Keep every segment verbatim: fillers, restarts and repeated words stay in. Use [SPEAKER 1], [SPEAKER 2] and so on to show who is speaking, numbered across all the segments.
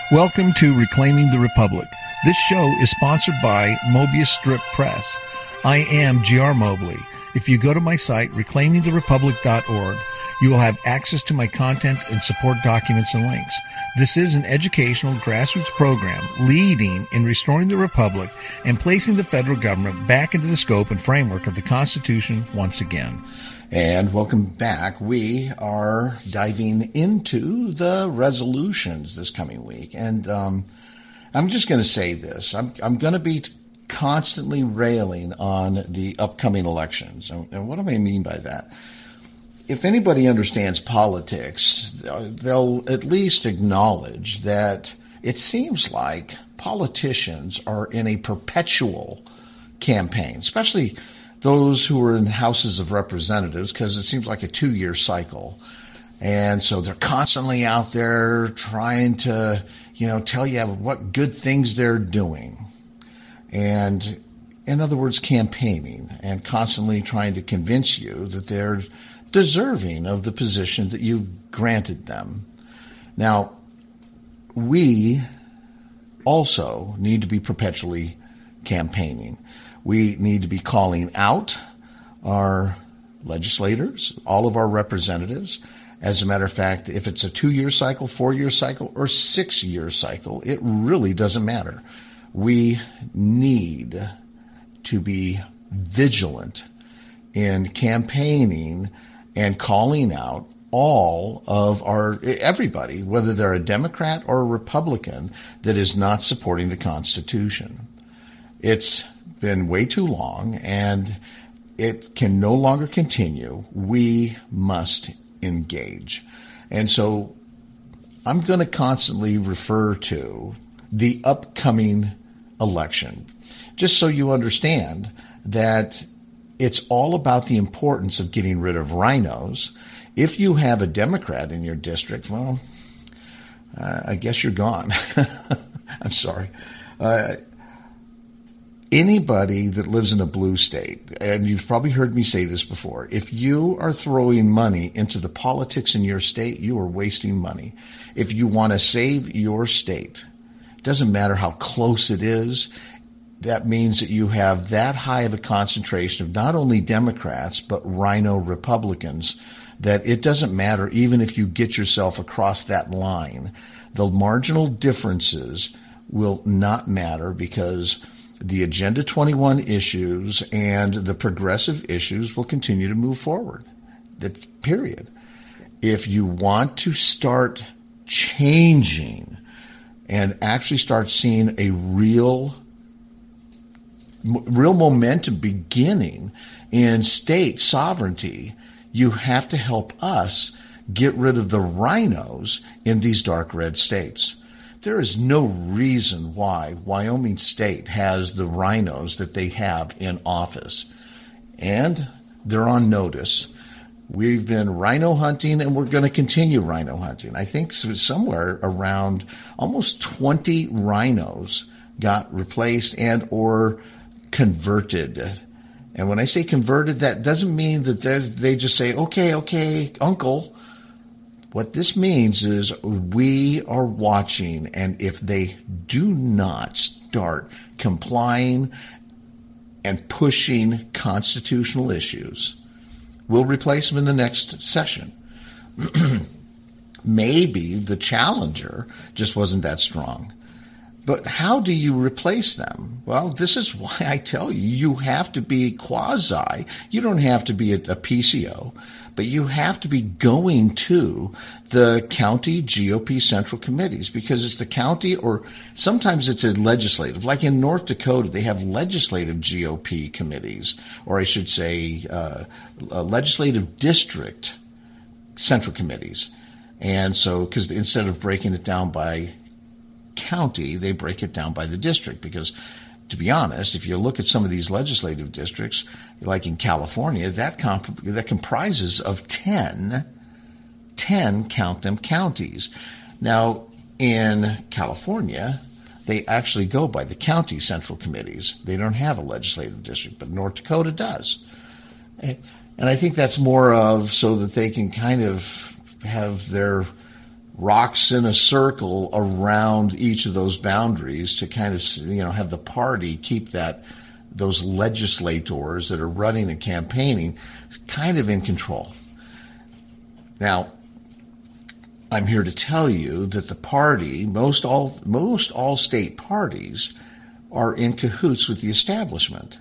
[SPEAKER 1] Welcome to Reclaiming the Republic. This show is sponsored by Mobius Strip Press. I am G R Mobley. If you go to my site, reclaiming the republic dot org, you will have access to my content and support documents and links. This is an educational grassroots program leading in restoring the Republic and placing the federal government back into the scope and framework of the Constitution once again.
[SPEAKER 2] And welcome back. We are diving into the resolutions this coming week. And um, I'm just going to say this. I'm, I'm going to be constantly railing on the upcoming elections. And, and what do I mean by that? If anybody understands politics, they'll at least acknowledge that it seems like politicians are in a perpetual campaign, especially those who are in houses of representatives, because it seems like a two-year cycle. And so they're constantly out there trying to, you know, tell you what good things they're doing. And in other words, campaigning and constantly trying to convince you that they're deserving of the position that you've granted them. Now, we also need to be perpetually campaigning. We need to be calling out our legislators, all of our representatives. As a matter of fact, if it's a two-year cycle, four-year cycle, or six-year cycle, it really doesn't matter. We need to be vigilant in campaigning and calling out all of our, everybody, whether they're a Democrat or a Republican, that is not supporting the Constitution. It's been way too long, and it can no longer continue. We must engage. And so I'm going to constantly refer to the upcoming election, just so you understand that it's all about the importance of getting rid of rhinos. If you have a Democrat in your district, well, uh, I guess you're gone. I'm sorry. Uh, Anybody that lives in a blue state, and you've probably heard me say this before, if you are throwing money into the politics in your state, you are wasting money. If you want to save your state, it doesn't matter how close it is, that means that you have that high of a concentration of not only Democrats, but rhino Republicans, that it doesn't matter even if you get yourself across that line. The marginal differences will not matter, because the Agenda twenty-one issues and the progressive issues will continue to move forward. That period. If you want to start changing and actually start seeing a real, real momentum beginning in state sovereignty, you have to help us get rid of the rhinos in these dark red states. There is no reason why Wyoming State has the rhinos that they have in office. And they're on notice. We've been rhino hunting, and we're going to continue rhino hunting. I think somewhere around almost twenty rhinos got replaced and or converted. And when I say converted, that doesn't mean that they just say, okay, okay, uncle. What this means is we are watching, and if they do not start complying and pushing constitutional issues, we'll replace them in the next session. Maybe the challenger just wasn't that strong. But how do you replace them? Well, this is why I tell you, you have to be quasi. You don't have to be a, a P C O, but you have to be going to the county G O P central committees, because it's the county, or sometimes it's a legislative. Like in North Dakota, they have legislative G O P committees, or I should say uh, legislative district central committees. And so, because instead of breaking it down by county, they break it down by the district, because to be honest, if you look at some of these legislative districts, like in California, that comp- that comprises of ten, ten, count them, counties. Now, in California, they actually go by the county central committees. They don't have a legislative district, but North Dakota does. And I think that's more of so that they can kind of have their rocks in a circle around each of those boundaries to kind of, you know, have the party keep that, those legislators that are running and campaigning kind of in control. Now, I'm here to tell you that the party, most all, most all state parties are in cahoots with the establishment.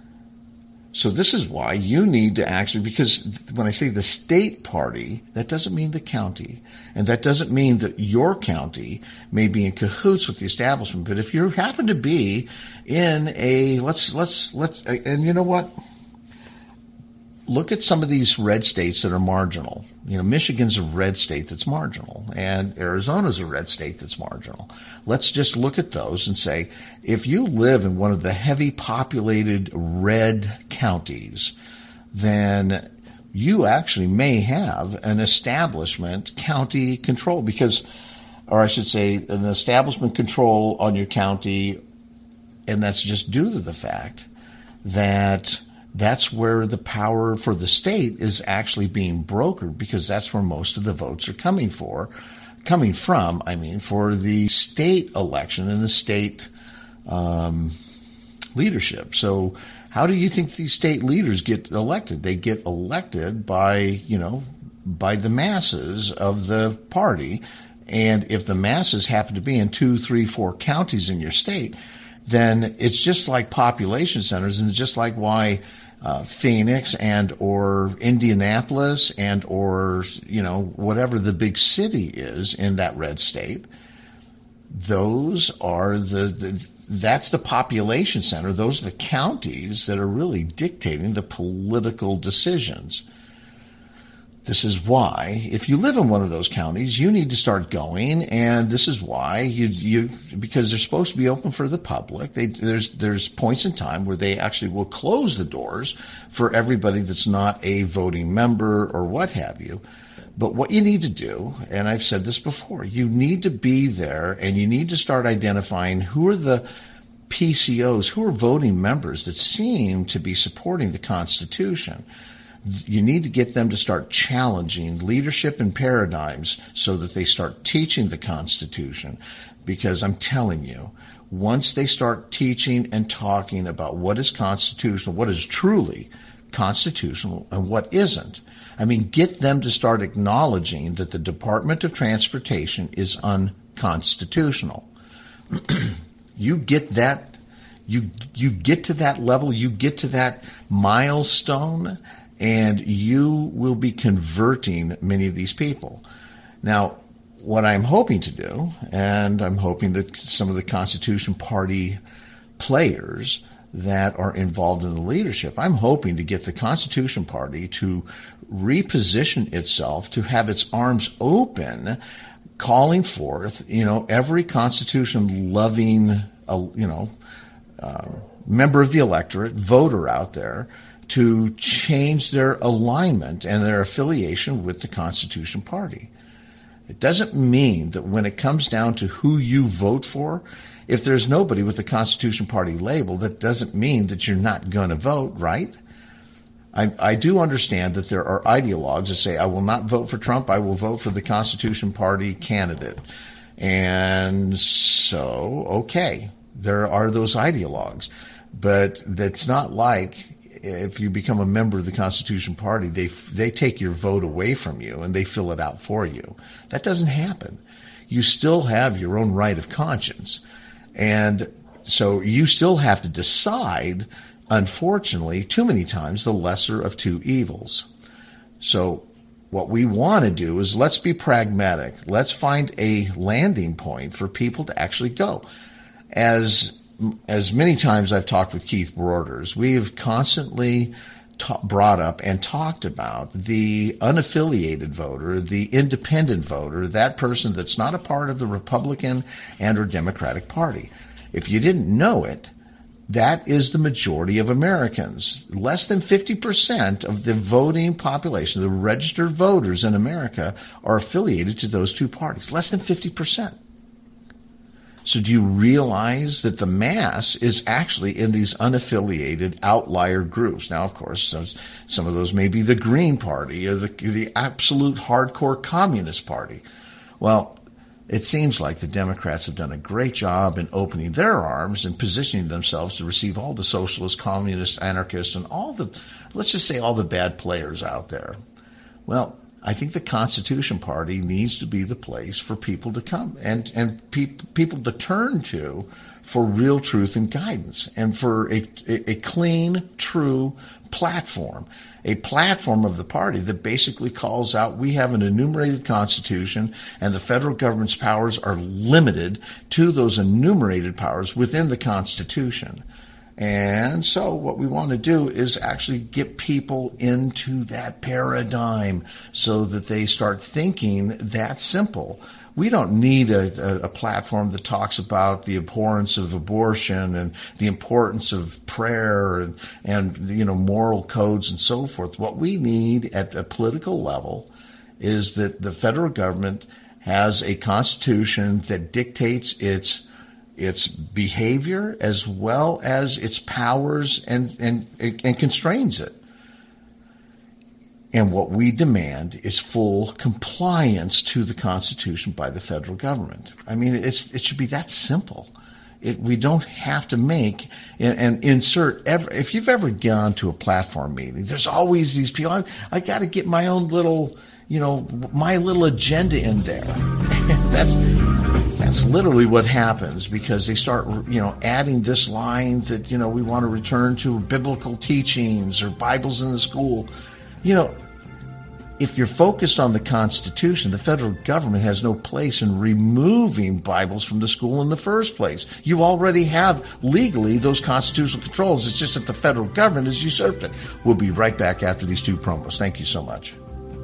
[SPEAKER 2] So this is why you need to actually, because when I say the state party, that doesn't mean the county. And that doesn't mean that your county may be in cahoots with the establishment. But if you happen to be in a, let's, let's, let's, and you know what? Look at some of these red states that are marginal. You know, Michigan's a red state that's marginal, and Arizona's a red state that's marginal. Let's just look at those and say, if you live in one of the heavy populated red counties, then you actually may have an establishment county control because, or I should say, an establishment control on your county, and that's just due to the fact that that's where the power for the state is actually being brokered because that's where most of the votes are coming for, coming from, I mean, for the state election and the state um, leadership. So how do you think these state leaders get elected? They get elected by, you know, by the masses of the party. And if the masses happen to be in two, three, four counties in your state, then it's just like population centers, and it's just like why uh, Phoenix and or Indianapolis and or, you know, whatever the big city is in that red state, those are the, the that's the population center. Those are the counties that are really dictating the political decisions. This is why, if you live in one of those counties, you need to start going, and this is why you you because they're supposed to be open for the public. They, there's there's points in time where they actually will close the doors for everybody that's not a voting member or what have you. But what you need to do, and I've said this before, you need to be there, and you need to start identifying who are the P C Os, who are voting members that seem to be supporting the Constitution. You need to get them to start challenging leadership and paradigms so that they start teaching the Constitution. Because I'm telling you, once they start teaching and talking about what is constitutional, what is truly constitutional, and what isn't, I mean, get them to start acknowledging that the Department of Transportation is unconstitutional. You get that, you you get to that level, you get to that milestone, and you will be converting many of these people. Now, what I'm hoping to do, and I'm hoping that some of the Constitution Party players that are involved in the leadership, I'm hoping to get the Constitution Party to reposition itself, to have its arms open, calling forth, you know, every Constitution-loving, uh, you know, uh, member of the electorate, voter out there, to change their alignment and their affiliation with the Constitution Party. It doesn't mean that when it comes down to who you vote for, if there's nobody with the Constitution Party label, that doesn't mean that you're not going to vote, right? I, I do understand that there are ideologues that say, I will not vote for Trump, I will vote for the Constitution Party candidate. And so, okay, there are those ideologues. But that's not like if you become a member of the Constitution Party, they they take your vote away from you and they fill it out for you. That doesn't happen. You still have your own right of conscience. And so you still have to decide, unfortunately, too many times, the lesser of two evils. So what we want to do is let's be pragmatic. Let's find a landing point for people to actually go. As As many times I've talked with Keith Broders, we have constantly ta- brought up and talked about the unaffiliated voter, the independent voter, that person that's not a part of the Republican and or Democratic Party. If you didn't know it, that is the majority of Americans. Less than fifty percent of the voting population, the registered voters in America, are affiliated to those two parties. Less than fifty percent. So do you realize that the mass is actually in these unaffiliated outlier groups? Now, of course, some, of those may be the Green Party or the, the absolute hardcore Communist Party. Well, it seems like the Democrats have done a great job in opening their arms and positioning themselves to receive all the socialists, communists, anarchists, and all the, let's just say, all the bad players out there. Well, I think the Constitution Party needs to be the place for people to come and, and pe- people to turn to for real truth and guidance, and for a, a, a clean, true platform, a platform of the party that basically calls out, we have an enumerated Constitution and the federal government's powers are limited to those enumerated powers within the Constitution. And so what we want to do is actually get people into that paradigm so that they start thinking that simple. We don't need a, a, a platform that talks about the abhorrence of abortion and the importance of prayer and, and you know, moral codes and so forth. What we need at a political level is that the federal government has a constitution that dictates its its behavior as well as its powers and, and, and constrains it. And what we demand is full compliance to the Constitution by the federal government. I mean, it's it should be that simple. It, we don't have to make and, and insert every, if you've ever gone to a platform meeting, there's always these people. I, I got to get my own little, you know, my little agenda in there. That's that's literally what happens, because they start, you know, adding this line that, you know, we want to return to biblical teachings or Bibles in the school. You know, if you're focused on the Constitution, the federal government has no place in removing Bibles from the school in the first place. You already have legally those constitutional controls. It's just that the federal government has usurped it. We'll be right back after these two promos. Thank you so much.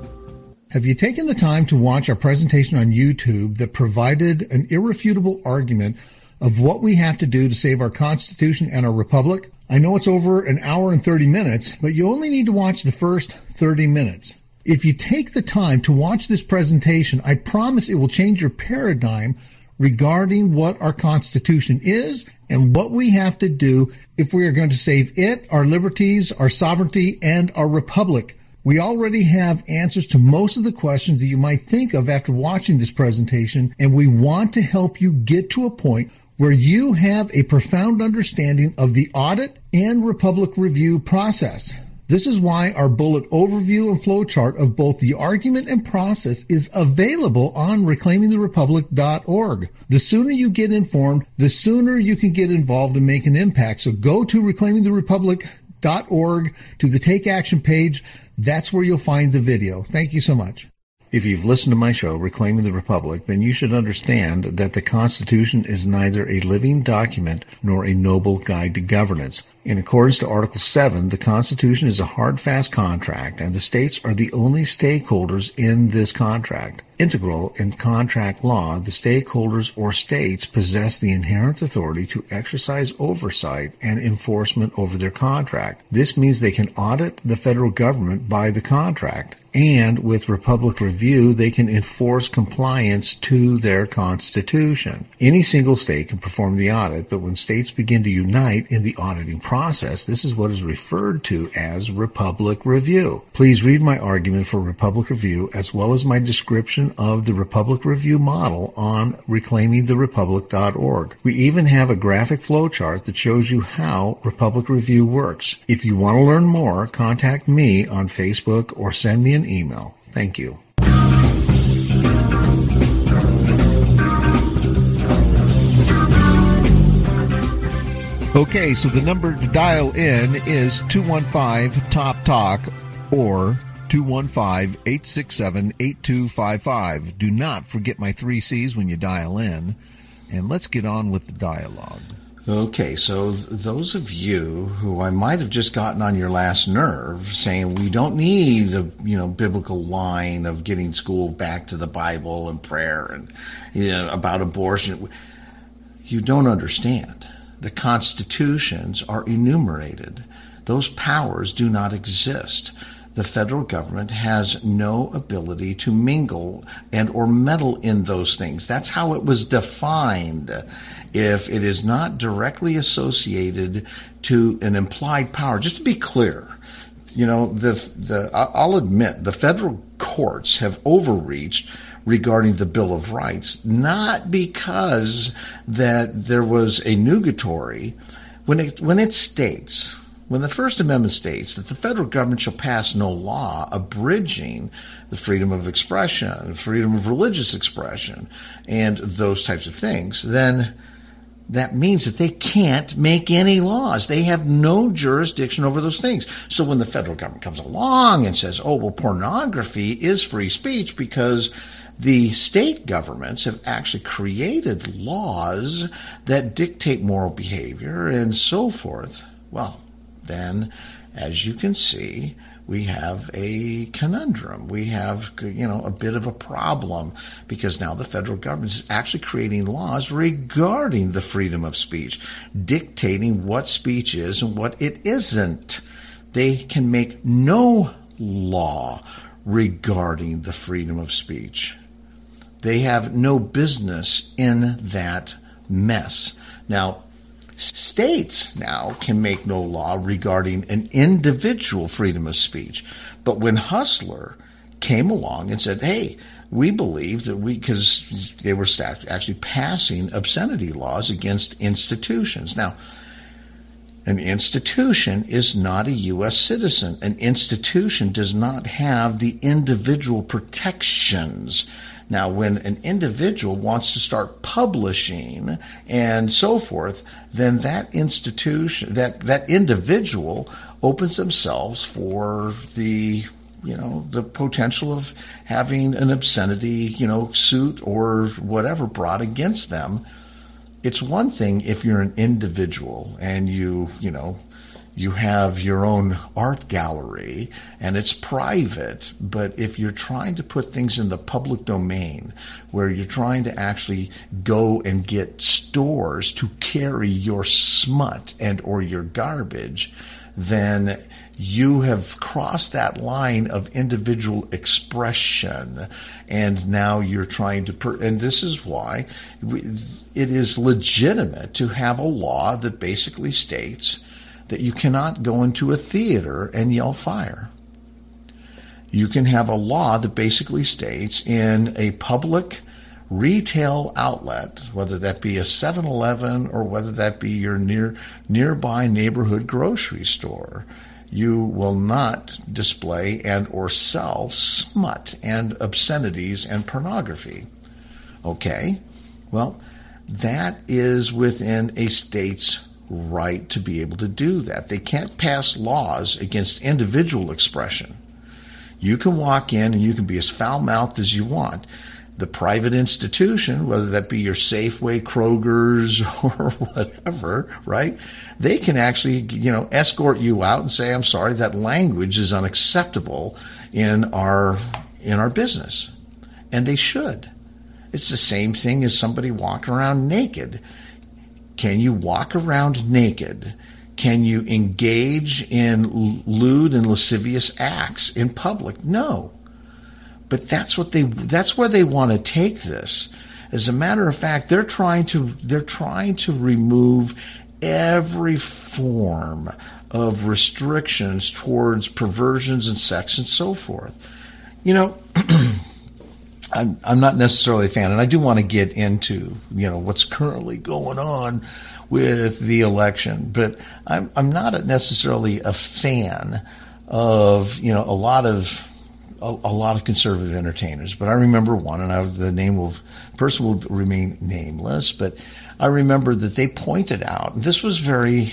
[SPEAKER 1] Have you taken the time to watch our presentation on YouTube that provided an irrefutable argument of what we have to do to save our Constitution and our Republic? I know it's over an hour and thirty minutes, but you only need to watch the first thirty minutes. If you take the time to watch this presentation, I promise it will change your paradigm regarding what our Constitution is and what we have to do if we are going to save it, our liberties, our sovereignty, and our Republic. We already have answers to most of the questions that you might think of after watching this presentation, and we want to help you get to a point where you have a profound understanding of the audit and Republic review process. This is why our bullet overview and flowchart of both the argument and process is available on reclaiming the republic dot org. The sooner you get informed, the sooner you can get involved and make an impact. So go to reclaiming the republic dot org to the Take Action page. That's where you'll find the video. Thank you so much. If you've listened to my show, Reclaiming the Republic, then you should understand that the Constitution is neither a living document nor a noble guide to governance. In accordance to Article seven, the Constitution is a hard, fast contract, and the states are the only stakeholders in this contract. Integral in contract law, the stakeholders or states possess the inherent authority to exercise oversight and enforcement over their contract. This means they can audit the federal government by the contract, and with Republic Review, they can enforce compliance to their Constitution. Any single state can perform the audit, but when states begin to unite in the auditing process, this is what is referred to as Republic Review. Please read my argument for Republic Review as well as my description of the Republic Review model on reclaiming the republic dot org. We even have a graphic flowchart that shows you how Republic Review works. If you want to learn more, contact me on Facebook or send me an email. Thank you. Okay, so the number to dial in is two one five, T O P Talk or two one five, eight six seven, eight two five five. Do not forget my three C's when you dial in, and let's get on with the dialogue.
[SPEAKER 2] Okay, so those of you who I might have just gotten on your last nerve saying we don't need a you know biblical line of getting school back to the Bible and prayer and you know about abortion, you don't understand. The constitutions are enumerated. Those powers do not exist. The federal government has no ability to mingle and or meddle in those things. That's how it was defined. If it is not directly associated to an implied power, just to be clear, you know, the the I'll admit the federal courts have overreached regarding the Bill of Rights, not because that there was a nugatory. When it when it states, when the First Amendment states that the federal government shall pass no law abridging the freedom of expression, freedom of religious expression, and those types of things, then that means that they can't make any laws. They have no jurisdiction over those things. So when the federal government comes along and says, oh, well, pornography is free speech because the state governments have actually created laws that dictate moral behavior and so forth, well, then, as you can see, we have a conundrum. We have, you know, a bit of a problem because now the federal government is actually creating laws regarding the freedom of speech, dictating what speech is and what it isn't. They can make no law regarding the freedom of speech. They have no business in that mess. Now, states now can make no law regarding an individual freedom of speech. But when Hustler came along and said, hey, we believe that we, because they were actually passing obscenity laws against institutions. Now, an institution is not a U S citizen. An institution does not have the individual protections. Now, when an individual wants to start publishing and so forth, then that institution, that, that individual opens themselves for the, you know, the potential of having an obscenity, you know, suit or whatever brought against them. It's one thing if you're an individual and you, you know, you have your own art gallery and it's private, but if you're trying to put things in the public domain where you're trying to actually go and get stores to carry your smut and or your garbage, then you have crossed that line of individual expression, and now you're trying to, per- and this is why it is legitimate to have a law that basically states that you cannot go into a theater and yell fire. You can have a law that basically states in a public retail outlet, whether that be a seven eleven or whether that be your near nearby neighborhood grocery store, you will not display and or sell smut and obscenities and pornography. Okay? Well, that is within a state's right to be able to do that. They can't pass laws against individual expression. You can walk in and you can be as foul-mouthed as you want. The private institution, whether that be your Safeway, Kroger's, or whatever, right? They can actually, you know, escort you out and say, I'm sorry, that language is unacceptable in our in our business. And they should. It's the same thing as somebody walking around naked. Can you walk around naked? Can you engage in lewd and lascivious acts in public? No. But that's what they that's where they want to take this. As a matter of fact, they're trying to they're trying to remove every form of restrictions towards perversions and sex and so forth. You know, I'm, I'm not necessarily a fan, and I do want to get into, you know, what's currently going on with the election, but I'm I'm not necessarily a fan of, you know, a lot of a, a lot of conservative entertainers. But I remember one, and I, the name will person will remain nameless, but I remember that they pointed out, and this was very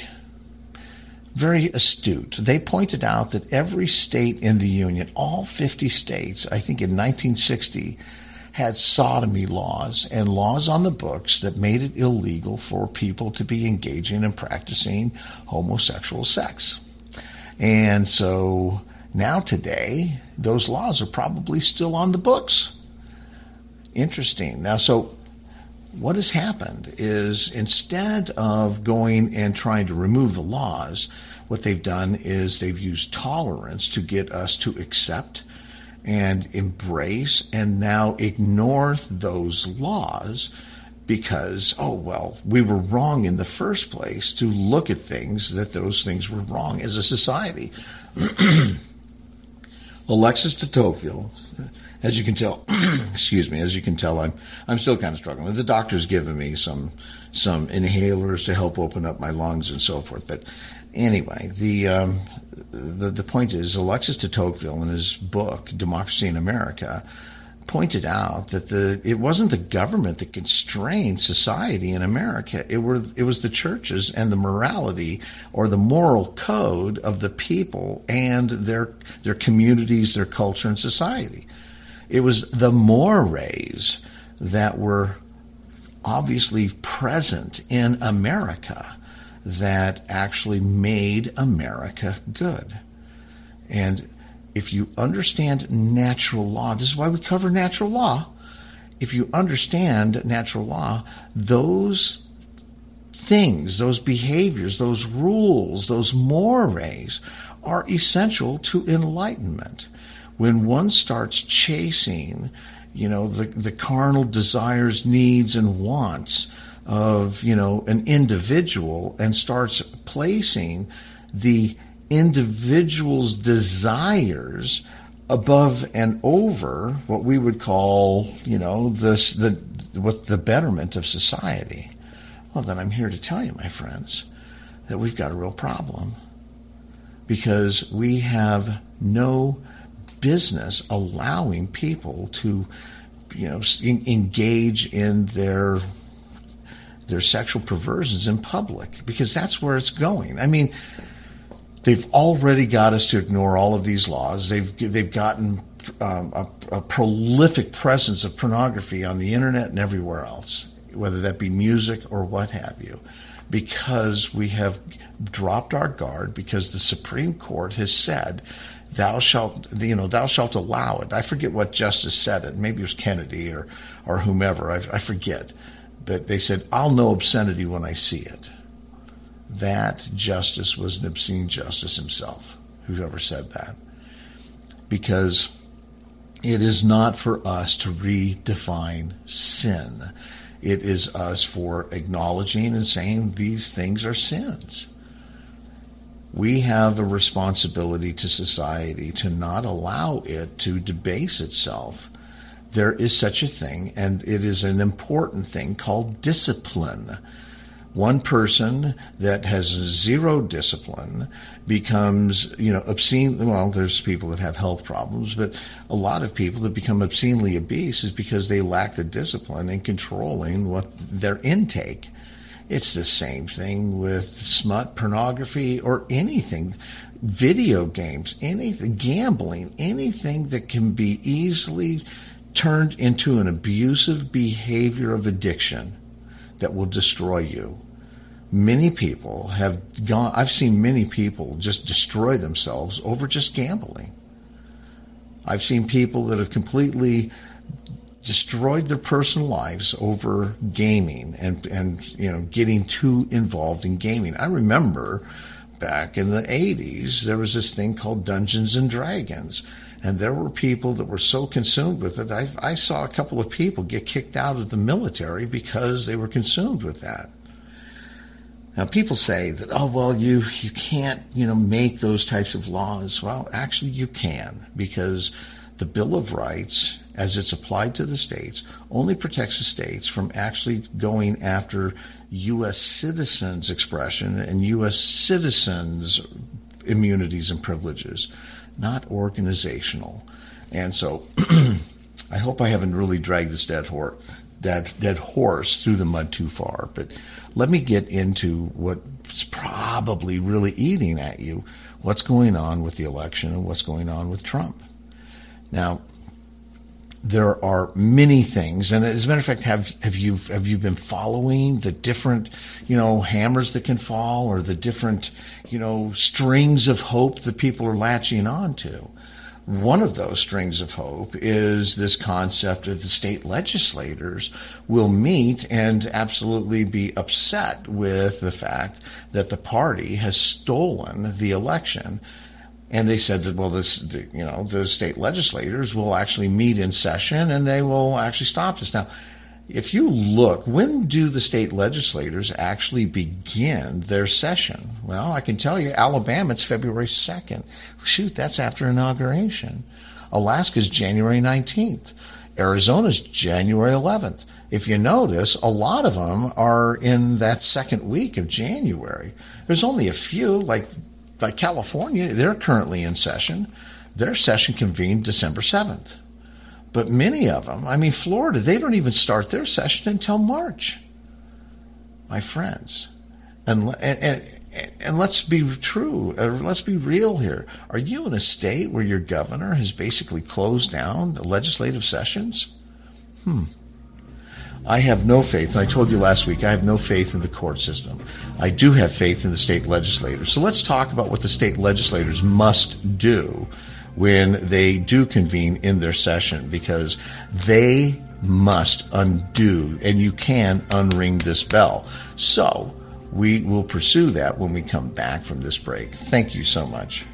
[SPEAKER 2] very astute. They pointed out that every state in the Union, all fifty states, I think in nineteen sixty, had sodomy laws and laws on the books that made it illegal for people to be engaging and practicing homosexual sex. And so now today, those laws are probably still on the books. Interesting. Now, so what has happened is instead of going and trying to remove the laws, what they've done is they've used tolerance to get us to accept and embrace and now ignore those laws because, oh, well, we were wrong in the first place to look at things that those things were wrong as a society. Alexis de Tocqueville, as you can tell, excuse me, as you can tell, I'm I'm still kind of struggling. The doctor's given me some some inhalers to help open up my lungs and so forth. But anyway, the um, the the point is, Alexis de Tocqueville, in his book Democracy in America, pointed out that the it wasn't the government that constrained society in America. It were it was the churches and the morality or the moral code of the people and their their communities, their culture, and society. It was the mores that were obviously present in America that actually made America good. And if you understand natural law, this is why we cover natural law. If you understand natural law, those things, those behaviors, those rules, those mores are essential to enlightenment. When one starts chasing, you know, the, the carnal desires, needs, and wants of, you know, an individual and starts placing the individual's desires above and over what we would call, you know, this the what the betterment of society, well, then I'm here to tell you, my friends, that we've got a real problem, because we have no business allowing people to, you know, engage in their their sexual perversions in public, because that's where it's going. I mean, they've already got us to ignore all of these laws. They've they've gotten um, a, a prolific presence of pornography on the internet and everywhere else, whether that be music or what have you, because we have dropped our guard, because the Supreme Court has said, thou shalt, you know, thou shalt allow it. I forget what justice said it. Maybe it was Kennedy or, or whomever. I, I forget. But they said, I'll know obscenity when I see it. That justice was an obscene justice himself, whoever said that. Because it is not for us to redefine sin. It is us for acknowledging and saying these things are sins. We have a responsibility to society to not allow it to debase itself. There is such a thing, and it is an important thing, called discipline. One person that has zero discipline becomes, you know, obscene. Well, there's people that have health problems, but a lot of people that become obscenely obese is because they lack the discipline in controlling what their intake. It's the same thing with smut, pornography, or anything, video games, anything, gambling, anything that can be easily turned into an abusive behavior of addiction that will destroy you. Many people have gone, I've seen many people just destroy themselves over just gambling. I've seen people that have completely destroyed their personal lives over gaming and, and you know, getting too involved in gaming. I remember back in the eighties, there was this thing called Dungeons and Dragons. And there were people that were so consumed with it. I, I saw a couple of people get kicked out of the military because they were consumed with that. Now, people say that, oh, well, you, you can't, you know, make those types of laws. Well, actually, you can, because the Bill of Rights, as it's applied to the states, only protects the states from actually going after U S citizens' expression and U S citizens' immunities and privileges, not organizational. And so I hope I haven't really dragged this dead horse, dead, dead horse through the mud too far, but let me get into what's probably really eating at you, what's going on with the election and what's going on with Trump. Now, there are many things, and as a matter of fact, have have you have you been following the different, you know, hammers that can fall, or the different, you know, strings of hope that people are latching on to? One of those strings of hope is this concept of the state legislators will meet and absolutely be upset with the fact that the party has stolen the election. And they said that, well, this, you know, the state legislators will actually meet in session and they will actually stop this. Now, if you look, when do the state legislators actually begin their session? Well, I can tell you, Alabama, it's February second. Shoot, that's after inauguration. Alaska's January nineteenth. Arizona's January eleventh. If you notice, a lot of them are in that second week of January. There's only a few, like like California, they're currently in session. Their session convened December seventh. But many of them, I mean, Florida, they don't even start their session until March, my friends. And and and, and let's be true, uh, let's be real here. Are you in a state where your governor has basically closed down the legislative sessions? Hmm. I have no faith, and I told you last week, I have no faith in the court system. I do have faith in the state legislators. So let's talk about what the state legislators must do when they do convene in their session, because they must undo, and you can unring this bell. So we will pursue that when we come back from this break. Thank you so much.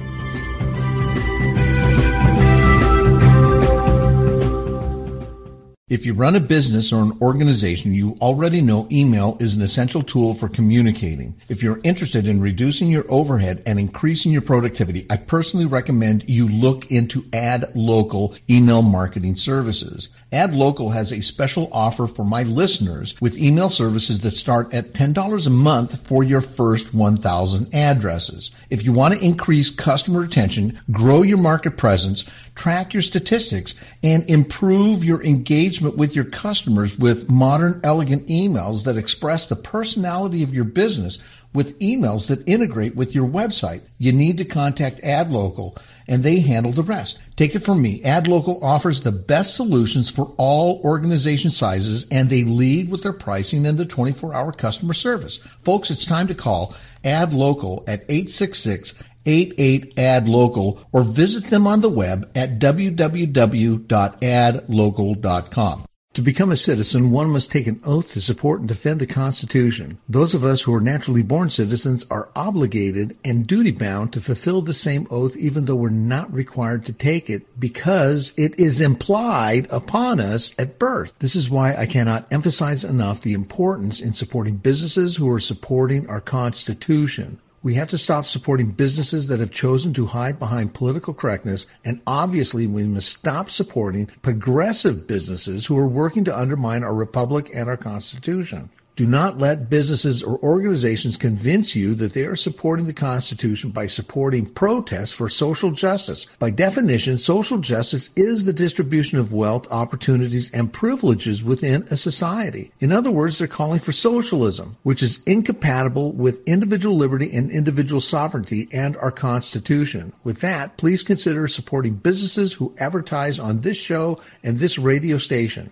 [SPEAKER 2] If you run a business or an organization, you already know email is an essential tool for communicating. If you're interested in reducing your overhead and increasing your productivity, I personally recommend you look into AdLocal email marketing services. AdLocal has a special offer for my listeners with email services that start at ten dollars a month for your first one thousand addresses. If you want to increase customer retention, grow your market presence, track your statistics, and improve your engagement with your customers with modern, elegant emails that express the personality of your business with emails that integrate with your website, you need to contact AdLocal, and they handle the rest. Take it from me. AdLocal offers the best solutions for all organization sizes, and they lead with their pricing and their twenty-four hour customer service. Folks, it's time to call AdLocal at eight six six, eight eight, A D local or visit them on the web at w w w dot ad local dot com. To become a citizen, one must take an oath to support and defend the Constitution. Those of us who are naturally born citizens are obligated and duty-bound to fulfill the same oath even though we're not required to take it because it is implied upon us at birth. This is why I cannot emphasize enough the importance in supporting businesses who are supporting our Constitution. We have to stop supporting businesses that have chosen to hide behind political correctness, and obviously we must stop supporting progressive businesses who are working to undermine our republic and our Constitution. Do not let businesses or organizations convince you that they are supporting the Constitution by supporting protests for social justice. By definition, social justice is the distribution of wealth, opportunities, and privileges within a society. In other words, they're calling for socialism, which is incompatible with individual liberty and individual sovereignty and our Constitution. With that, please consider supporting businesses who advertise on this show and this radio station.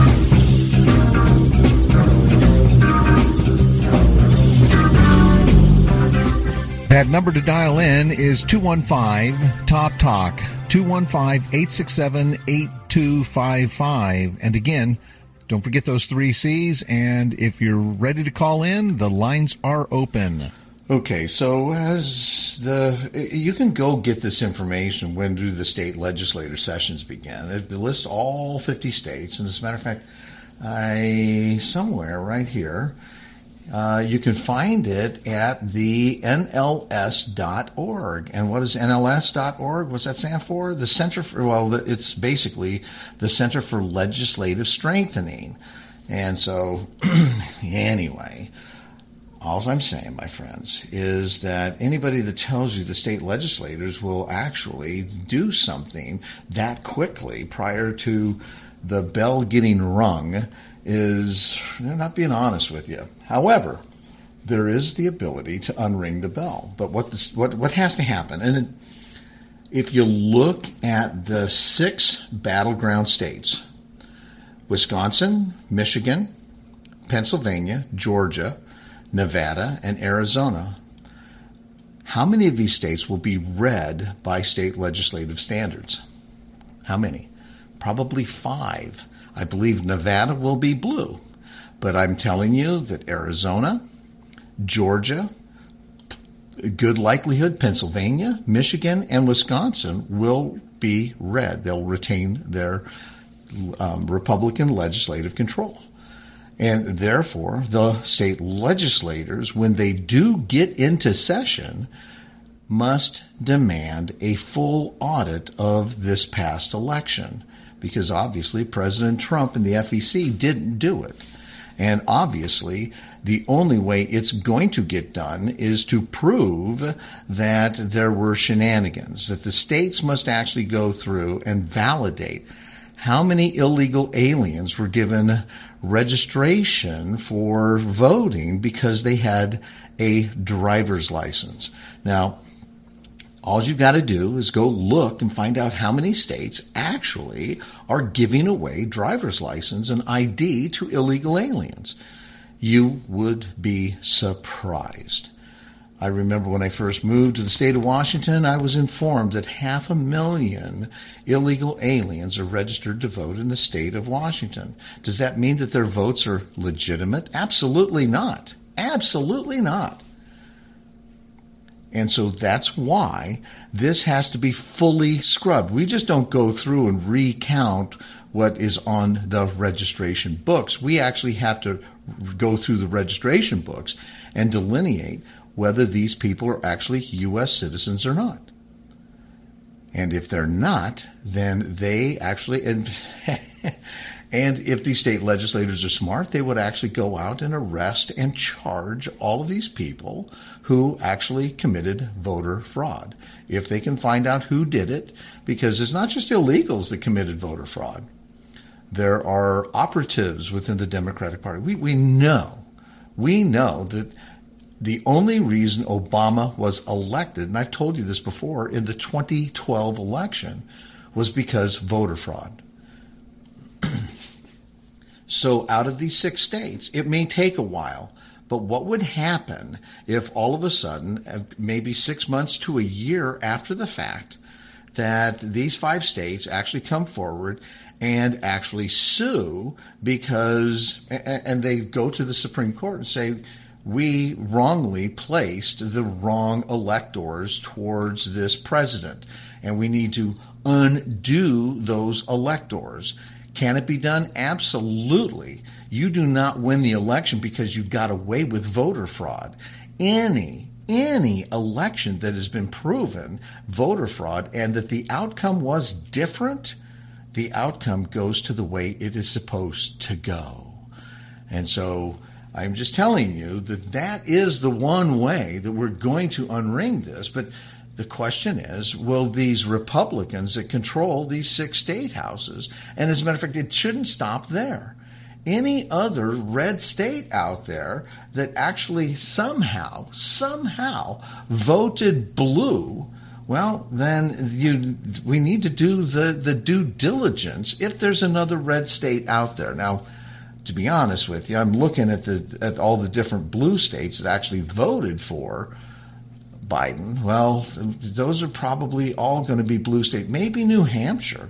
[SPEAKER 1] That number to dial in is two one five, T O P, TALK, two one five, eight six seven, eight two five five. And again, don't forget those three C's, and if you're ready to call in, the lines are open.
[SPEAKER 2] Okay, so as the you can go get this information. When do the state legislature sessions begin? They list all fifty states, and as a matter of fact, I somewhere right here, Uh, you can find it at the N L S dot org. And what is N L S dot org? What's that stand for? The Center for, well, it's basically the Center for Legislative Strengthening. And so, anyway, all I'm saying, my friends, is that anybody that tells you the state legislators will actually do something that quickly prior to the bell getting rung is, they're not being honest with you. However, there is the ability to unring the bell. But what this, what what has to happen, and if you look at the six battleground states, Wisconsin, Michigan, Pennsylvania, Georgia, Nevada, and Arizona, how many of these states will be read by state legislative standards? How many? Probably five. I believe Nevada will be blue, but I'm telling you that Arizona, Georgia, good likelihood Pennsylvania, Michigan, and Wisconsin will be red. They'll retain their um, Republican legislative control. And therefore, the state legislators, when they do get into session, must demand a full audit of this past election, because obviously President Trump and the F E C didn't do it. And obviously, the only way it's going to get done is to prove that there were shenanigans, that the states must actually go through and validate how many illegal aliens were given registration for voting because they had a driver's license. Now, all you've got to do is go look and find out how many states actually are giving away driver's license and I D to illegal aliens. You would be surprised. I remember when I first moved to the state of Washington, I was informed that half a million illegal aliens are registered to vote in the state of Washington. Does that mean that their votes are legitimate? Absolutely not. Absolutely not. And so that's why this has to be fully scrubbed. We just don't go through and recount what is on the registration books. We actually have to go through the registration books and delineate whether these people are actually U S citizens or not. And if they're not, then they actually, and, and if these state legislators are smart, they would actually go out and arrest and charge all of these people who actually committed voter fraud. If they can find out who did it, because it's not just illegals that committed voter fraud. There are operatives within the Democratic Party. We, we know, we know that the only reason Obama was elected, and I've told you this before, in the twenty twelve election was because voter fraud. So out of these six states, it may take a while, but what would happen if all of a sudden, maybe six months to a year after the fact, that these five states actually come forward and actually sue because, and they go to the Supreme Court and say, we wrongly placed the wrong electors towards this president, and we need to undo those electors. Can it be done? Absolutely. You do not win the election because you got away with voter fraud. Any, any election that has been proven voter fraud and that the outcome was different, the outcome goes to the way it is supposed to go. And so I'm just telling you that that is the one way that we're going to unring this. But the question is, will these Republicans that control these six state houses, and as a matter of fact, it shouldn't stop there. Any other red state out there that actually somehow, somehow voted blue, well, then you, we need to do the, the due diligence if there's another red state out there. Now, to be honest with you, I'm looking at the at all the different blue states that actually voted for Biden. Well, those are probably all going to be blue states. Maybe New Hampshire,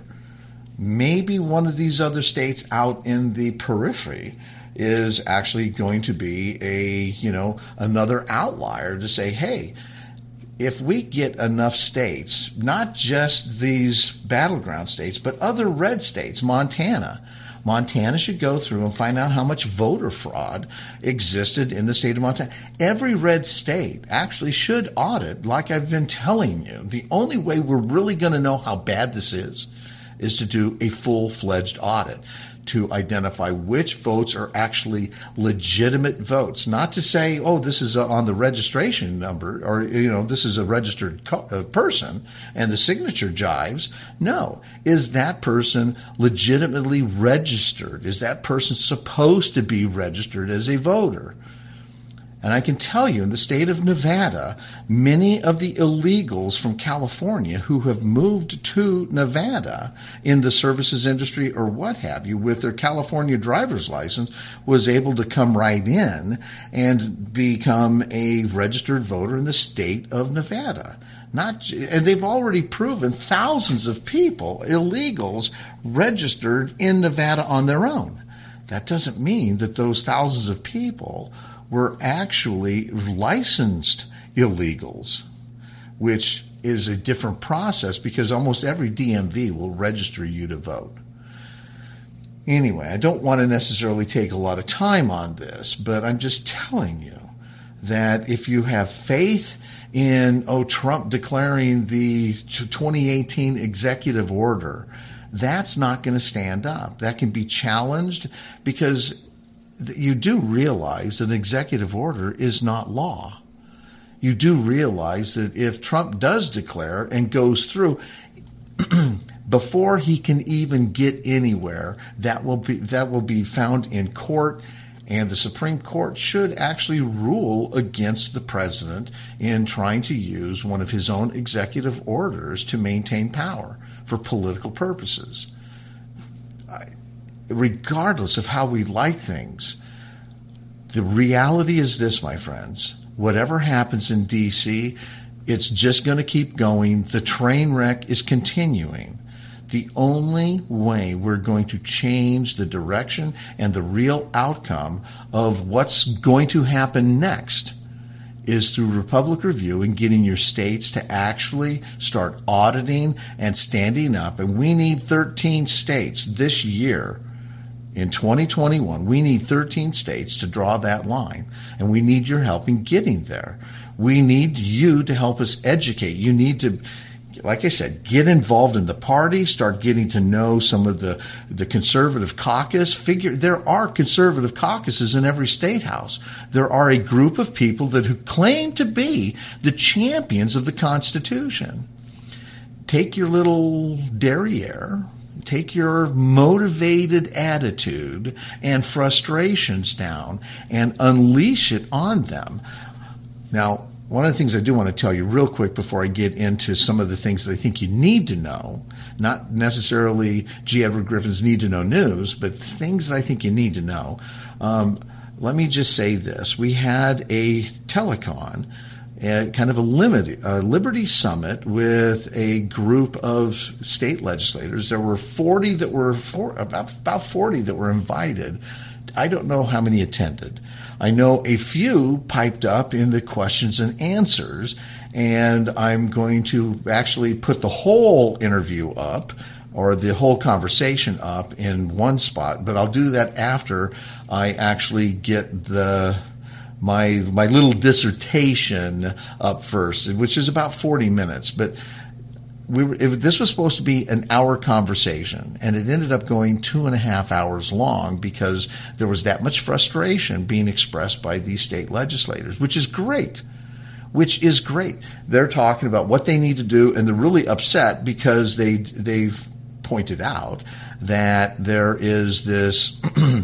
[SPEAKER 2] maybe one of these other states out in the periphery is actually going to be a, you know, another outlier to say, hey, if we get enough states, not just these battleground states, but other red states, Montana, Montana should go through and find out how much voter fraud existed in the state of Montana. Every red state actually should audit, like I've been telling you. The only way we're really going to know how bad this is is to do a full-fledged audit to identify which votes are actually legitimate votes. Not to say, oh, this is on the registration number, or, you know, this is a registered co- uh, person and the signature jives. No. Is that person legitimately registered? Is that person supposed to be registered as a voter? And I can tell you, in the state of Nevada, many of the illegals from California who have moved to Nevada in the services industry or what have you with their California driver's license was able to come right in and become a registered voter in the state of Nevada. Not, and they've already proven thousands of people, illegals, registered in Nevada on their own. That doesn't mean that those thousands of people were actually licensed illegals, which is a different process because almost every D M V will register you to vote. Anyway, I don't want to necessarily take a lot of time on this, but I'm just telling you that if you have faith in, oh, Trump declaring the twenty eighteen executive order, that's not going to stand up. That can be challenged because you do realize that an executive order is not law. You do realize that if Trump does declare and goes through, before he can even get anywhere, that will be that will be found in court, and the Supreme Court should actually rule against the president in trying to use one of his own executive orders to maintain power for political purposes. I, regardless of how we like things, the reality is this, my friends. Whatever happens in D C, it's just going to keep going. The train wreck is continuing. The only way we're going to change the direction and the real outcome of what's going to happen next is through Republic Review and getting your states to actually start auditing and standing up. And we need thirteen states this year. In twenty twenty-one, we need thirteen states to draw that line, and we need your help in getting there. We need you to help us educate. You need to, like I said, get involved in the party, start getting to know some of the, the conservative caucus. Figure there are conservative caucuses in every state house. There are a group of people that who claim to be the champions of the Constitution. Take your little derriere, take your motivated attitude and frustrations down and unleash it on them. Now, one of the things I do want to tell you real quick before I get into some of the things that I think you need to know, not necessarily G. Edward Griffin's need to know news, but things that I think you need to know. Um, let me just say this. We had a telecon, uh, kind of a, limit, a Liberty Summit with a group of state legislators. There were forty that were, for, about, about forty that were invited. I don't know how many attended. I know a few piped up in the questions and answers, and I'm going to actually put the whole interview up or the whole conversation up in one spot, but I'll do that after I actually get the my my little dissertation up first, which is about forty minutes. But we were, it, this was supposed to be an hour conversation, and it ended up going two and a half hours long because there was that much frustration being expressed by these state legislators, which is great, which is great. They're talking about what they need to do, and they're really upset because they they've pointed out that there is this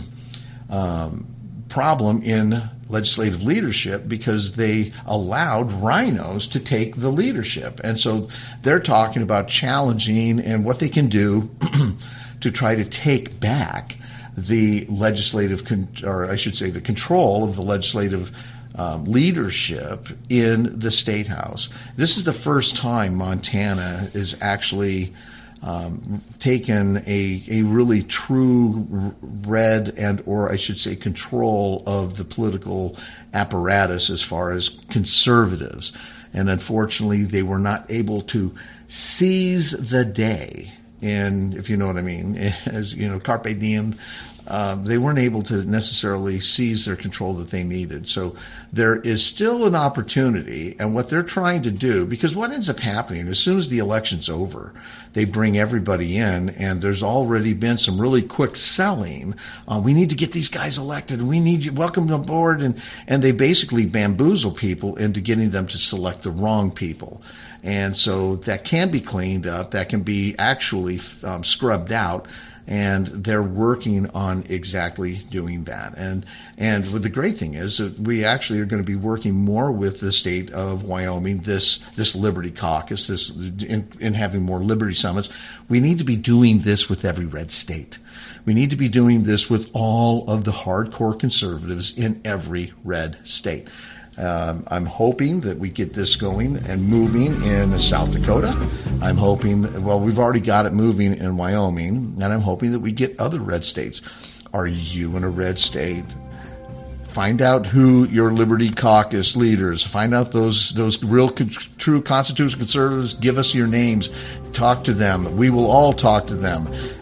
[SPEAKER 2] um, problem in legislative leadership because they allowed rhinos to take the leadership. And so they're talking about challenging and what they can do to try to take back the legislative, con- or I should say the control of the legislative um, leadership in the state house. This is the first time Montana is actually Um, taken a, a really true red and, or I should say, control of the political apparatus as far as conservatives. And unfortunately, they were not able to seize the day. And if you know what I mean, as you know, carpe diem, uh, they weren't able to necessarily seize their control that they needed. So there is still an opportunity, and what they're trying to do, because what ends up happening as soon as the election's over, they bring everybody in, and there's already been some really quick selling. Uh, we need to get these guys elected. We need you. Welcome aboard. And, and they basically bamboozle people into getting them to select the wrong people. And so that can be cleaned up. That can be actually um, scrubbed out. And they're working on exactly doing that. And and the great thing is that we actually are going to be working more with the state of Wyoming, this this Liberty Caucus, this in, in having more Liberty Summits. We need to be doing this with every red state. We need to be doing this with all of the hardcore conservatives in every red state. Um, I'm hoping that we get this going and moving in South Dakota. I'm hoping, well, we've already got it moving in Wyoming, and I'm hoping that we get other red states. Are you in a red state? Find out who your Liberty Caucus leaders, find out those those real true constitutional conservatives, give us your names, talk to them. We will all talk to them.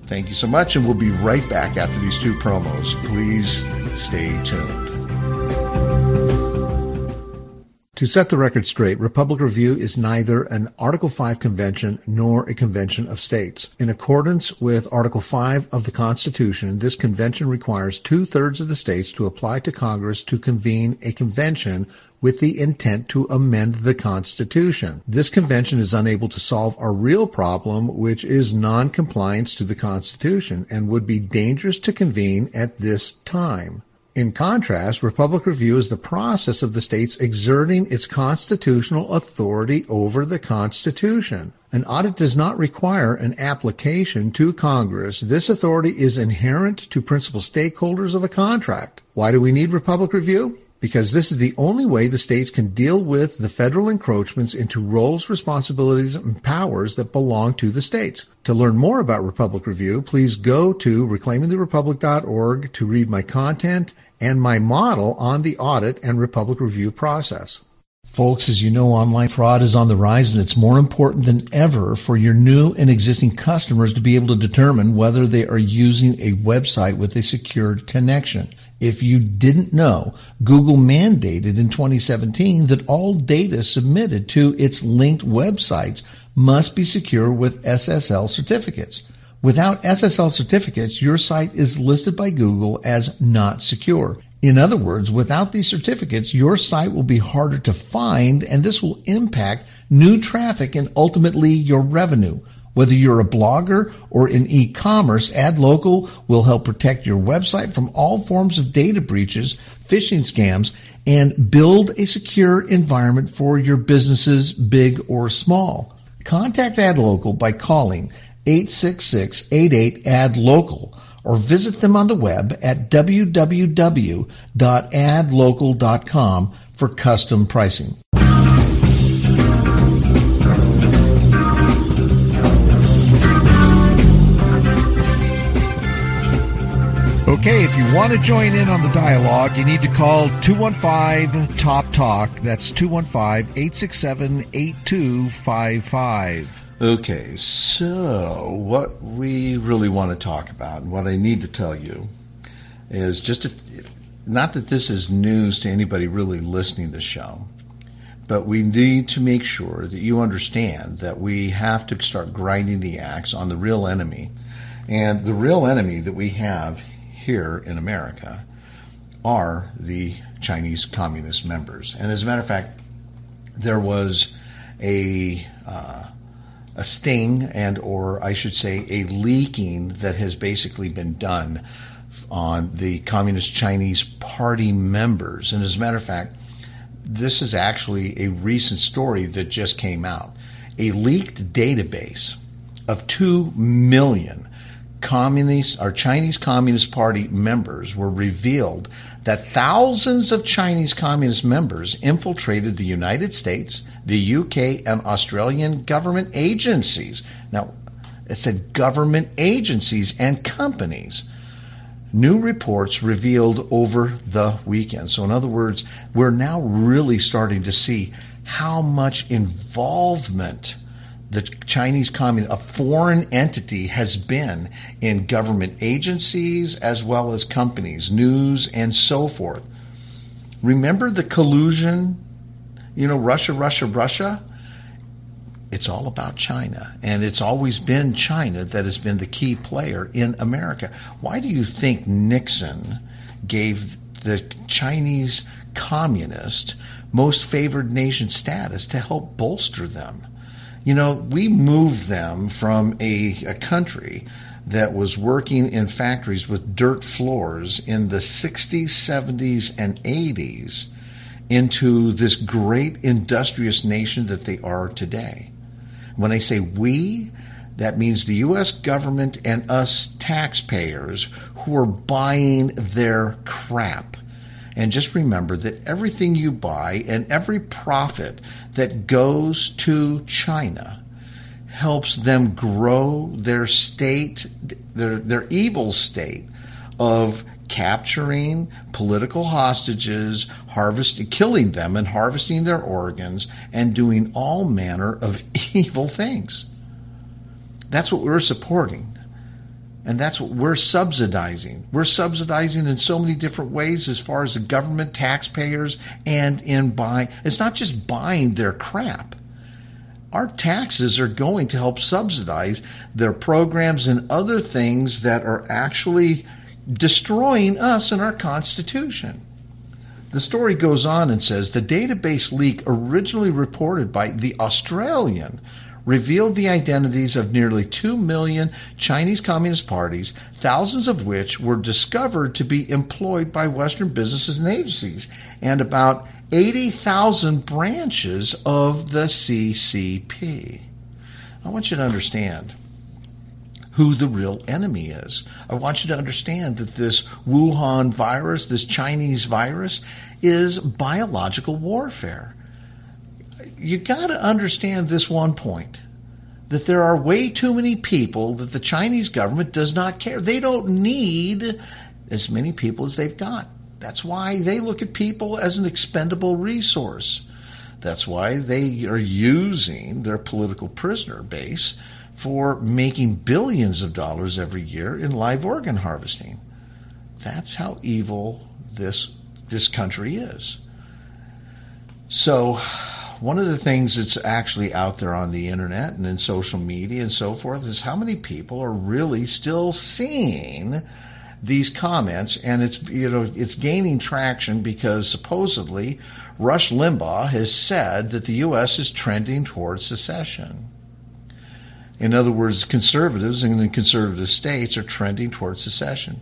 [SPEAKER 2] Thank you so much, and we'll be right back after these two promos. Please stay tuned.
[SPEAKER 1] To set the record straight, Republic Review is neither an Article five convention nor a convention of states. In accordance with Article five of the Constitution, this convention requires two-thirds of the states to apply to Congress to convene a convention with the intent to amend the Constitution. This convention is unable to solve our real problem, which is non-compliance to the Constitution, and would be dangerous to convene at this time. In contrast, Republic Review is the process of the states exerting its constitutional authority over the Constitution. An audit does not require an application to Congress. This authority is inherent to principal stakeholders of a contract. Why do we need Republic Review? Because this is the only way the states can deal with the federal encroachments into roles, responsibilities, and powers that belong to the states. To learn more about Republic Review, please go to reclaiming the republic dot org to read my content and my model on the audit and Republic Review process. Folks, as you know, online fraud is on the rise, and it's more important than ever for your new and existing customers to be able to determine whether they are using a website with a secured connection. If you didn't know, Google mandated in twenty seventeen that all data submitted to its linked websites must be secure with S S L certificates. Without S S L certificates, your site is listed by Google as not secure. In other words, without these certificates, your site will be harder to find, and this will impact new traffic and ultimately your revenue. Whether you're a blogger or in e-commerce, AdLocal will help protect your website from all forms of data breaches, phishing scams, and build a secure environment for your businesses, big or small. Contact AdLocal by calling eight six six, eight eight, A D local or visit them on the web at w w w dot ad local dot com for custom pricing. Okay, if you want to join in on the dialogue, you need to call two one five, T O P, TALK. That's two one five, eight six seven, eight two five five.
[SPEAKER 2] Okay, so what we really want to talk about, and what I need to tell you, is just to, not that this is news to anybody really listening to the show, but we need to make sure that you understand that we have to start grinding the axe on the real enemy. And the real enemy that we have here in America are the Chinese Communist members. And as a matter of fact, there was a uh, a sting and or I should say a leaking that has basically been done on the Communist Chinese Party members. And as a matter of fact, this is actually a recent story that just came out. A leaked database of two million Communist or Chinese Communist Party members were revealed that thousands of Chinese Communist members infiltrated the United States, the U K, and Australian government agencies. Now, it said government agencies and companies. New reports revealed over the weekend. So in other words, we're now really starting to see how much involvement the Chinese Communist, a foreign entity, has been in government agencies as well as companies, news, and so forth. Remember the collusion, you know, Russia, Russia, Russia? It's all about China, and it's always been China that has been the key player in America. Why do you think Nixon gave the Chinese communist most favored nation status to help bolster them? You know, we moved them from a, a country that was working in factories with dirt floors in the sixties, seventies, and eighties into this great industrious nation that they are today. When I say we, that means the U S government and us taxpayers who are buying their crap. And just remember that everything you buy and every profit that goes to China helps them grow their state, their, their evil state of capturing political hostages, harvesting, killing them and harvesting their organs, and doing all manner of evil things. That's what we're supporting. And that's what we're subsidizing. We're subsidizing in so many different ways as far as the government, taxpayers, and in buying. It's not just buying their crap. Our taxes are going to help subsidize their programs and other things that are actually destroying us and our Constitution. The story goes on and says the database leak originally reported by The Australian revealed the identities of nearly two million Chinese Communist parties, thousands of which were discovered to be employed by Western businesses and agencies, and about eighty thousand branches of the C C P. I want you to understand who the real enemy is. I want you to understand that this Wuhan virus, this Chinese virus, is biological warfare. You got to understand this one point, that there are way too many people that the Chinese government does not care. They don't need as many people as they've got. That's why they look at people as an expendable resource. That's why they are using their political prisoner base for making billions of dollars every year in live organ harvesting. That's how evil this, this country is. So, one of the things that's actually out there on the internet and in social media and so forth is how many people are really still seeing these comments, and it's, you know, it's gaining traction because supposedly Rush Limbaugh has said that the U S is trending towards secession. In other words, conservatives in the conservative states are trending towards secession.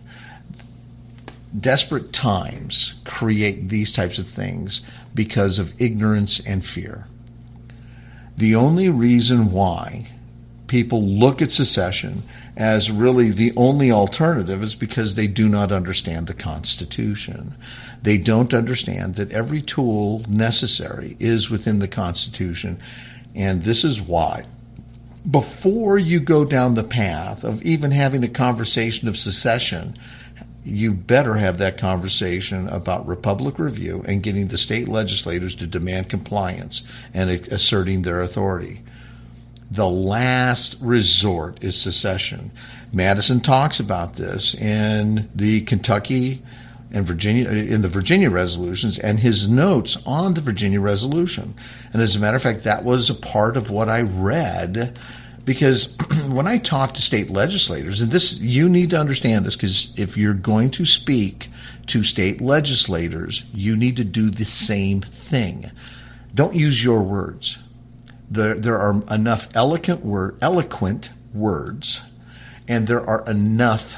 [SPEAKER 2] Desperate times create these types of things because of ignorance and fear. The only reason why people look at secession as really the only alternative is because they do not understand the Constitution. They don't understand that every tool necessary is within the Constitution, and this is why before you go down the path of even having a conversation of secession, you better have that conversation about Republic Review and getting the state legislators to demand compliance and asserting their authority. The last resort is secession. Madison talks about this in the Kentucky and Virginia, in the Virginia resolutions, and his notes on the Virginia resolution. And as a matter of fact, that was a part of what I read. Because when I talk to state legislators, and this, you need to understand this, because if you're going to speak to state legislators, you need to do the same thing. Don't use your words. There, there are enough eloquent, word, eloquent words, and there are enough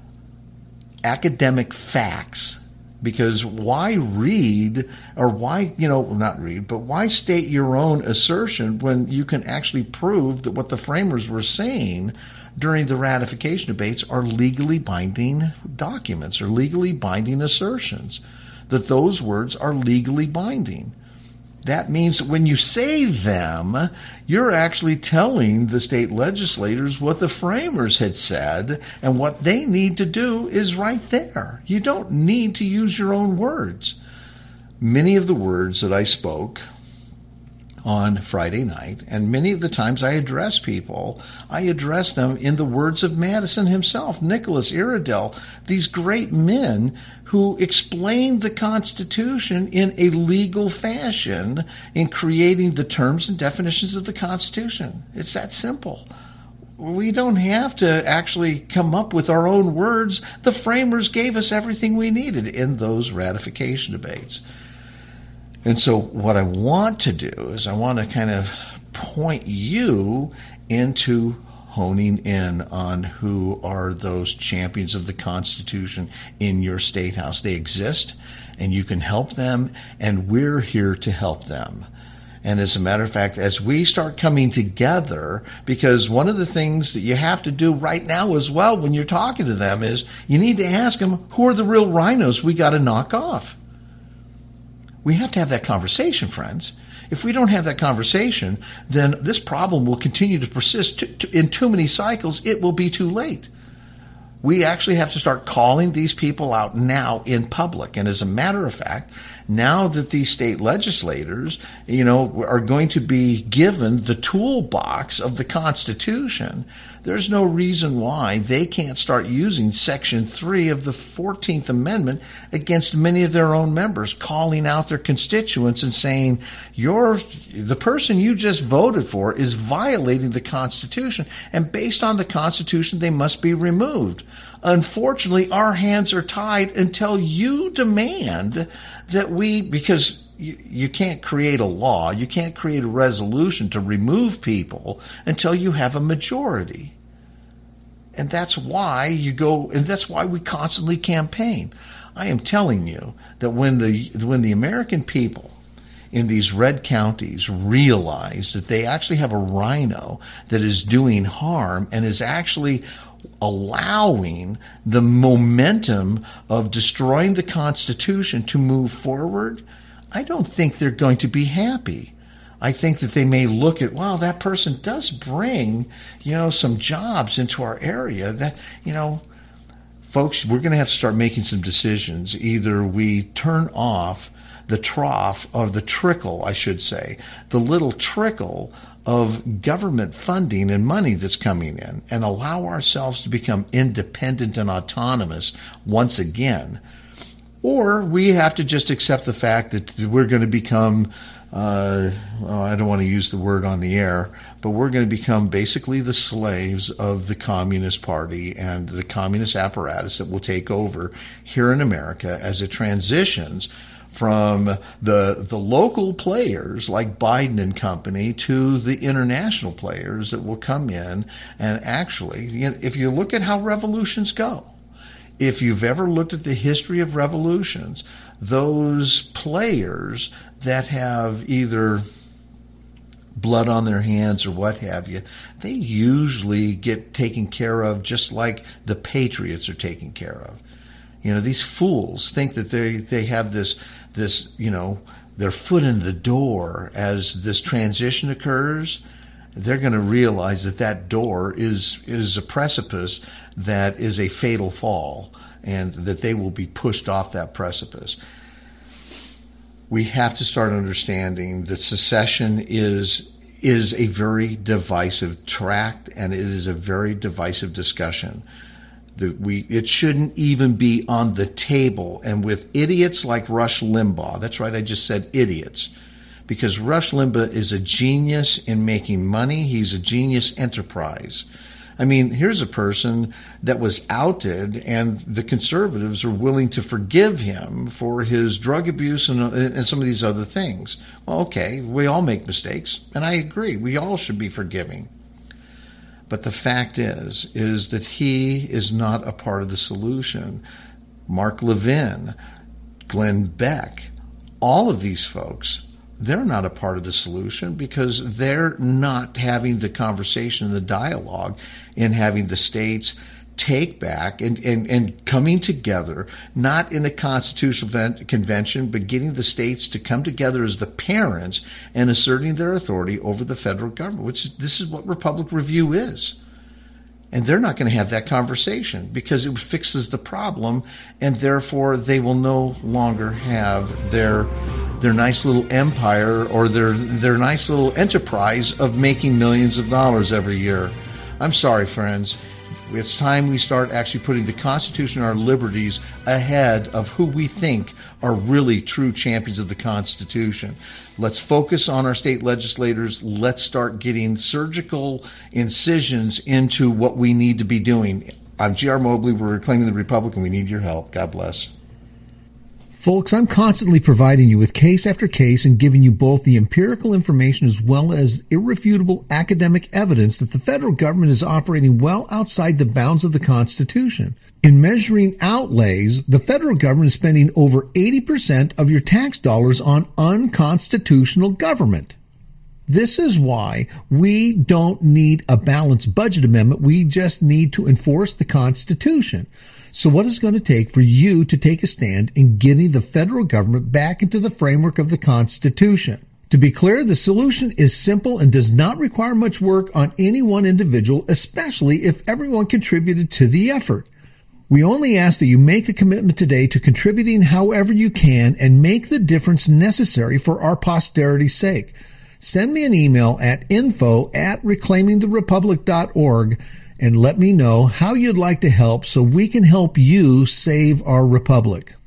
[SPEAKER 2] academic facts. Because why read, or why, you know, not read, but why state your own assertion when you can actually prove that what the framers were saying during the ratification debates are legally binding documents or legally binding assertions, that those words are legally binding? That means that when you say them, you're actually telling the state legislators what the framers had said, and what they need to do is right there. You don't need to use your own words. Many of the words that I spoke on Friday night, and many of the times I address people, I address them in the words of Madison himself, Nicholas Iredell, these great men who explained the Constitution in a legal fashion in creating the terms and definitions of the Constitution. It's that simple. We don't have to actually come up with our own words. The framers gave us everything we needed in those ratification debates. And so what I want to do is I want to kind of point you into honing in on who are those champions of the Constitution in your state house. They exist, and you can help them, and we're here to help them. And as a matter of fact, as we start coming together, because one of the things that you have to do right now as well when you're talking to them is you need to ask them, who are the real rhinos we got to knock off? We have to have that conversation, friends. If we don't have that conversation, then this problem will continue to persist in too many cycles. It will be too late. We actually have to start calling these people out now in public. And as a matter of fact, now that these state legislators, you know, are going to be given the toolbox of the Constitution, there's no reason why they can't start using Section three of the fourteenth Amendment against many of their own members, calling out their constituents and saying, you're, the person you just voted for is violating the Constitution, and based on the Constitution, they must be removed. Unfortunately, our hands are tied until you demand that we, because you, you can't create a law, you can't create a resolution to remove people until you have a majority. And that's why you go, and that's why we constantly campaign. I am telling you that when the when the American people in these red counties realize that they actually have a rhino that is doing harm and is actually allowing the momentum of destroying the Constitution to move forward, I don't think they're going to be happy. I think that they may look at, wow, that person does bring, you know, some jobs into our area. That, you know, folks, we're going to have to start making some decisions. Either we turn off the trough, or the trickle, I should say, the little trickle of government funding and money that's coming in, and allow ourselves to become independent and autonomous once again. Or we have to just accept the fact that we're going to become, uh, well, I don't want to use the word on the air, but we're going to become basically the slaves of the Communist Party and the communist apparatus that will take over here in America as it transitions from the the local players like Biden and company to the international players that will come in. And actually, you know, if you look at how revolutions go, if you've ever looked at the history of revolutions, those players that have either blood on their hands or what have you, they usually get taken care of just like the patriots are taken care of. You know, these fools think that they, they have this, this, you know, their foot in the door as this transition occurs. They're going to realize that that door is, is a precipice that is a fatal fall, and that they will be pushed off that precipice. We have to start understanding that secession is, is a very divisive tract, and it is a very divisive discussion. That we, it shouldn't even be on the table. And with idiots like Rush Limbaugh, that's right, I just said idiots, because Rush Limbaugh is a genius in making money. He's a genius enterprise. I mean, here's a person that was outed, and the conservatives are willing to forgive him for his drug abuse and, and some of these other things. Well, okay, we all make mistakes, and I agree. We all should be forgiving. But the fact is, is that he is not a part of the solution. Mark Levin, Glenn Beck, all of these folks, they're not a part of the solution because they're not having the conversation and the dialogue in having the states take back and, and, and coming together, not in a constitutional convention, but getting the states to come together as the parents and asserting their authority over the federal government, which is, this is what Republic Review is. And they're not going to have that conversation because it fixes the problem, and therefore they will no longer have their their nice little empire or their their nice little enterprise of making millions of dollars every year. I'm sorry, friends. It's time we start actually putting the Constitution and our liberties ahead of who we think are really true champions of the Constitution. Let's focus on our state legislators. Let's start getting surgical incisions into what we need to be doing. I'm G R Mobley. We're Reclaiming the Republic, and we need your help. God bless.
[SPEAKER 1] Folks, I'm constantly providing you with case after case and giving you both the empirical information as well as irrefutable academic evidence that the federal government is operating well outside the bounds of the Constitution. In measuring outlays, the federal government is spending over eighty percent of your tax dollars on unconstitutional government. This is why we don't need a balanced budget amendment. We just need to enforce the Constitution. So what is it going to take for you to take a stand in getting the federal government back into the framework of the Constitution? To be clear, the solution is simple and does not require much work on any one individual, especially if everyone contributed to the effort. We only ask that you make a commitment today to contributing however you can and make the difference necessary for our posterity's sake. Send me an email at info at reclaiming the republic dot org and let me know how you'd like to help so we can help you save our republic.